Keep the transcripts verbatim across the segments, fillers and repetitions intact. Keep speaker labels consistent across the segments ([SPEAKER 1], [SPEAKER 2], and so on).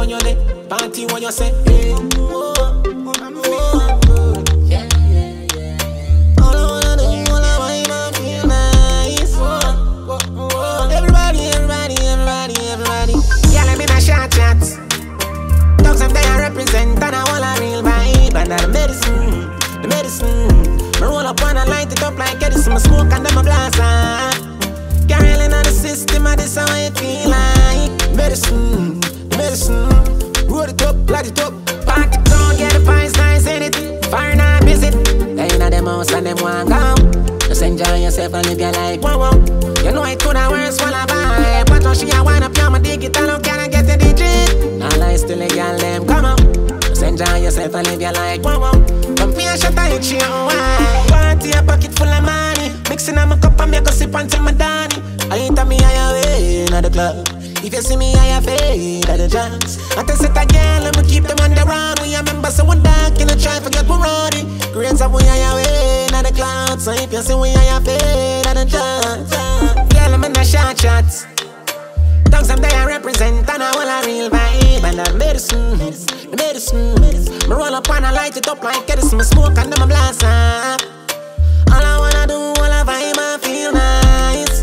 [SPEAKER 1] when you're there, party when you say, hey. Oh, oh, I'm feeling good. Yeah, yeah, yeah. All I wanna do, all I want, I feel nice. Oh, oh, oh. Everybody, everybody, everybody, everybody. Yeah, let me not shot chats. Dogs of they represent, and I want a real vibe. And the medicine, the medicine. Me roll up and I light it up like Edison. Me smoke and then me blast out. Carrying on the system, and this how it feel like. Medicine, medicine. Roll it up, light it up. Party down, get the vibes nice in it. Fire not visit. They in them house and them want go. Just enjoy yourself and live your life. Whoa, whoa. You know it could have worse while I buy. But when she a wind up, you my dig it. I don't care, I get the digit. All I still a girl, them come on. Just enjoy yourself and live your life. Whoa, whoa. Come here, shut up, it's your wine. Party a pocket full of money. Mixing up my cup and make a sip until my Danny. I ain't a me higher way in the club. If you see me higher fade at the jams. I tell set a girl and we keep them on the run. We are members so we dark in the try forget we rowdy. Grades of we higher way in the clouds. So if you see we higher fade at the jams. Girl I'm in the short shots. Dogs them they represent and I want a real vibe. And that medicine, the medicine. Me roll up and I light it up like Edison. Me smoke and then me blast up. All I wanna do, all I vibe, I feel nice.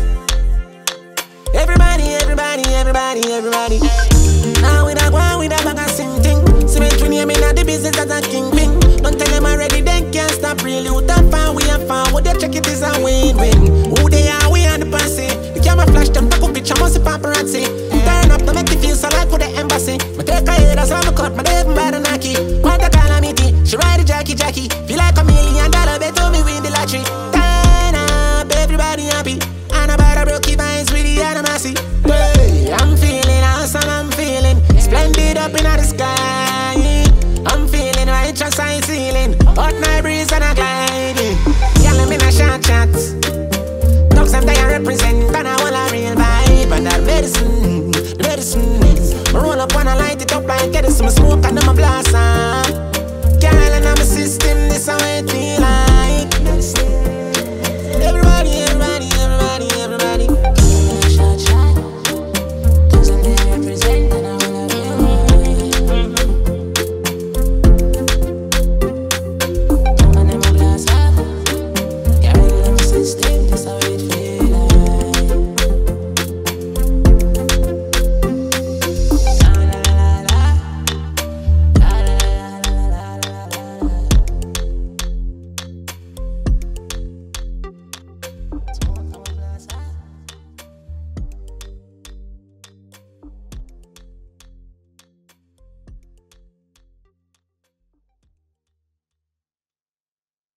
[SPEAKER 1] Everybody, everybody, everybody, everybody. Now we da go, we da bag a sing thing. Cement we name in the business as a kingpin. Don't tell them already, they can't stop really. Who that far, we are far. What they check it is a win-win. Who they are, we are the posse. The camera flash them, take a picture, must be paparazzi. Turn up to make you feel so like with the embassy. Me take a head, that's how me cut, my day even by the Nike. What a calamity, she ride the Jackie Jackie. Feel like a million dollar, bet to me win the lottery. Turn up, everybody happy. And about a broke vines with the animosity. Hey, I'm feeling awesome, I'm feeling splendid up in the sky. I'm feeling righteous, I'm ceiling. Hot night breeze and a gliding. Yeah, let me not shot chats. Dogs them they represent, and I want a real vibe. And that medicine, the medicine. Me roll up and I light it up like Edison. Me smoke and then me blast out. Girl, and I'm a system, this how it feel like. Medicine.